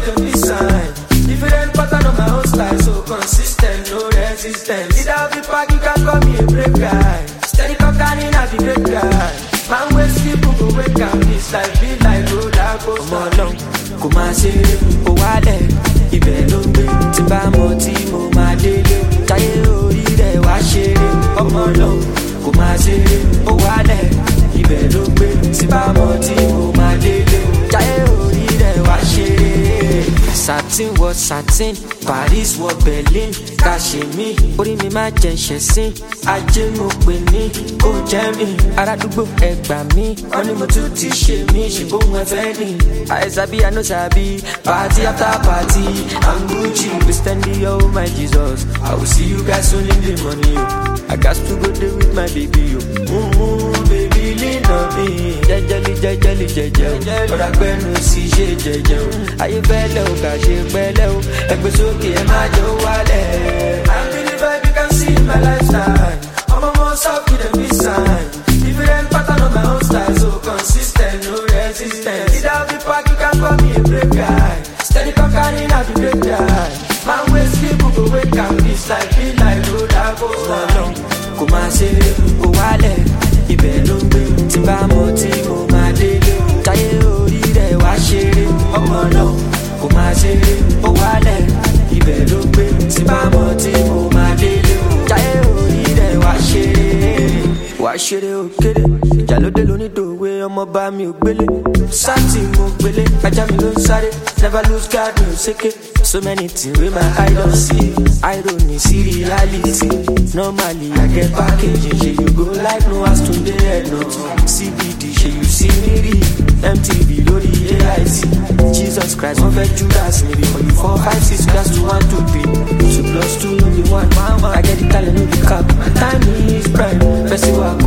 with a peace sign. Different pattern on my own style, so consistent, no resistance. Either be pack, you can call me a brave guy. Steady cocaine, I be great guy. Man, when people go wake up, this life be like roller coaster. Come along, come and say, oh, wale, ibẹ̀ ló ń gbé. Tí bá mọ̀ tí mo máa délé. Táyé orí rẹ̀ wá ṣeré. Ọmọ ọlọ́run, kò máa ṣeré. Ó wálẹ̀, ibẹ̀ ló ń gbé. Tí bá mọ̀ tí mo máa délé. Táyé orí rẹ̀ wá ṣeré. Satin was satin, Paris was Berlin. Kashimi, orí mi máa jẹ ṣẹ̀sín. Ajé mo pè ní kò jẹ́ mi. Arádúgbò ẹ gbà mí, wọ́n ní mo tún ti ṣe mí. Ṣùgbọ́n ẹ fẹ́ ni. I sabi, I no sabi. Party after party, I'm Gucci. Christianity, oh my Jesus. I will see you guys soon in the morning. I got to go there with my baby. Baby, lean on me. Jẹ́jẹ́lì, jẹ́jẹ́lì, jẹ́jẹ́. Ọ̀rọ̀ àgbẹ̀nu sì ṣe jẹ́jẹ́ o. Ayé fẹ́lẹ́ o, kà ṣe pẹ́lẹ́ o. Ẹgbẹ́ sókè ẹ má jọ wálẹ̀. I'm really vibe, you can see my lifestyle. I'm almost up with a peace sign. Different pattern on my own style, so consistent, no resistance. Either be pack, you can call me a brave guy. Steady cocaine, I be great guy. Man, when people go wake up, this life be like roller coaster. Kò máa ṣe kó wálẹ̀, ibẹ̀ ló ń gbé. Tí bá mọ̀ tí mo máa délé. Táyé orí rẹ̀ wá ṣeré. Ọmọ náà kò máa ṣe kó wálẹ̀, ibẹ̀ ló ń gbé. Tí bá mọ̀ tí mo máa délé. Táyé orí rẹ̀ wá ṣeré. Wá ṣeré òkèlè, ìjà ló dé lónídòwe, ọmọ bá mi ò gbélé. Sáàtì mo gbélé, ajá mi ló ń sáré. Never lose guard, mi ò sékè. So many things with my eye don't see. Irony, see reality. Normally I get packaging. Shey you go like no as today head no. CBD, shey you see me read. MTV, lórí AIT. Jesus Christ, one fed Judas. Maybe for you 4, 5, 6, class 2, 1, 2, 3. 2 plus 2, no be 1. I get the talent, no be cap. Time is prime. Festival.